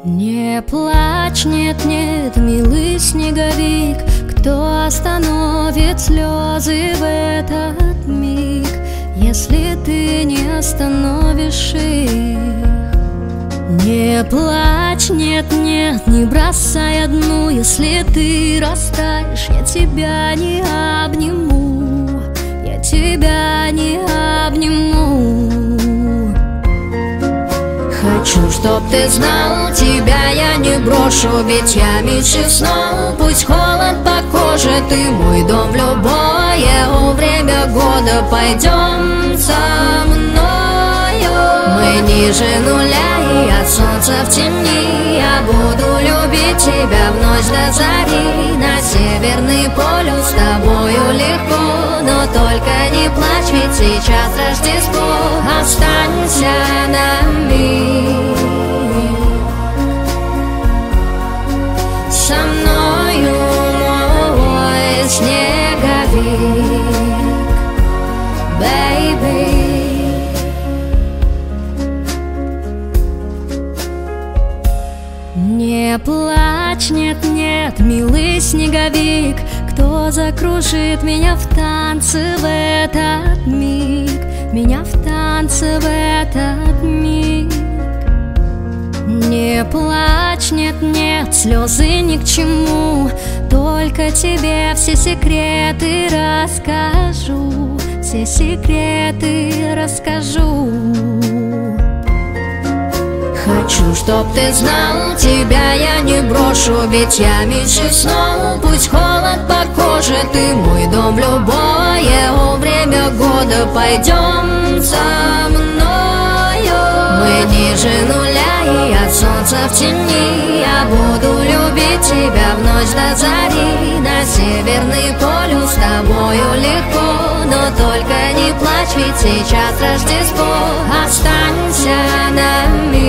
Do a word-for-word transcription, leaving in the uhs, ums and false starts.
Не плачь, нет, нет, милый снеговик, кто остановит слезы в этот миг, если ты не остановишь их? Не плачь, нет, нет, не бросай одну, если ты растаешь, я тебя не обниму, я тебя не обниму. Хочу, чтоб ты знал, тебя я не брошу, ведь я меньше снов. Пусть холод по коже, ты мой дом в любое время года. Пойдем со мною, мы ниже нуля и от солнца в тени. Я буду любить тебя в ночь до зари. На северный полюс с тобою легко, но только не плачь, ведь сейчас Рождество. Останься на миг со мною, мой снеговик, baby. Не плачь, нет, нет, милый снеговик, кто закружит меня в танце в этот миг, меня в танце в этот миг. Не плачь, нет, нет, слезы ни к чему, только тебе все секреты расскажу, все секреты расскажу. Хочу, чтоб ты знал, тебя я не брошу, ведь я меньше снов. Пусть холод по коже, ты мой дом в любое время года. Пойдем со мною, мы ниже нуля и от солнца в тени. Я буду любить тебя в ночь до зари. На северный полюс с тобою легко, но только не плачь, ведь сейчас Рождество. Останься на миг